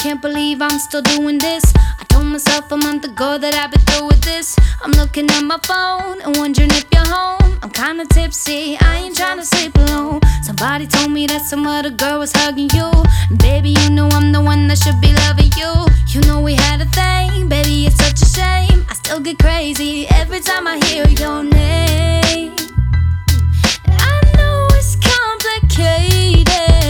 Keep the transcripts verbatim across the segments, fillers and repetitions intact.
can't believe I'm still doing this. I told myself a month ago that I'd be through with this. I'm looking at my phone and wondering if you're home. I'm kinda tipsy, I ain't tryna sleep alone. Somebody told me that some other girl was hugging you. And baby, you know I'm the one that should be loving you. You know we had a thing, baby, it's such a shame. I still get crazy every time I hear your name. I know it's complicated,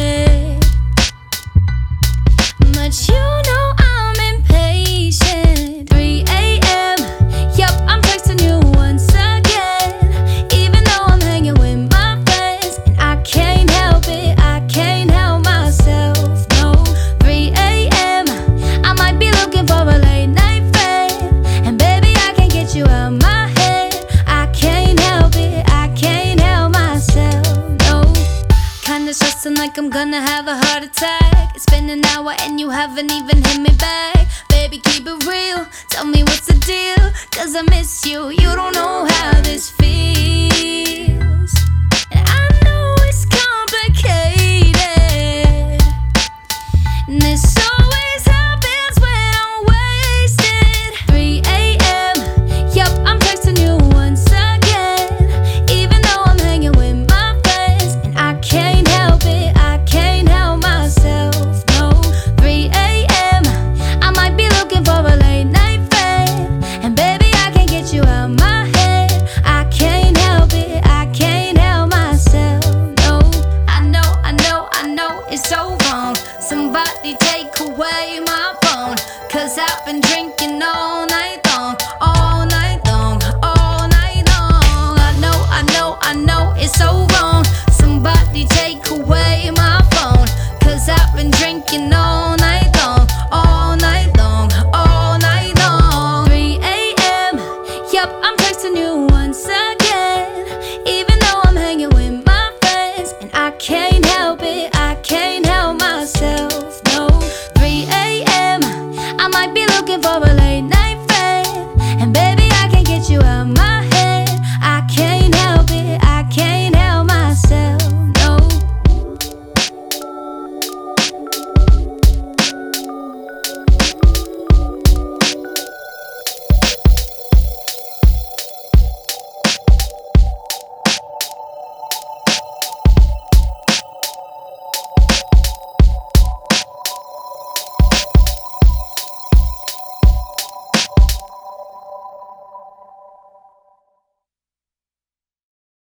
but you know I'm impatient. three A M, yup, I'm texting you once again. Even though I'm hanging with my friends, and I can't help it, I can't help myself, no. three A M, I might be looking for a late night friend, and baby, I can't get you out my head. I can't help it, I can't help myself, no. Kinda stressing like I'm gonna have a heart attack. It's been an hour and you haven't even hit me back. Baby, keep it real, tell me what's the deal, cause I miss you, you don't know how this feels. And I know it's complicated, and this always happens when I'm wasted. three A M, yup, I'm texting you once again. Even though I'm hanging with my friends, and I can't help it, I can't help myself, no. three A M, I might be looking for a late night friend, and baby, I can't get you out my head. I can't help it, I can't help myself, no. I know, I know, I know it's so wrong. Somebody take away my phone, cause I've been drinking all night long, all night long, all night long. I know, I know, I know it's so wrong. Somebody take away my phone, cause I've been drinking all night long, all night long, all night long. three A M, yup, I'm texting you once again. Even though I'm hanging with my friends, and I can't help it, I can't help myself, no. three A M, I might be looking for a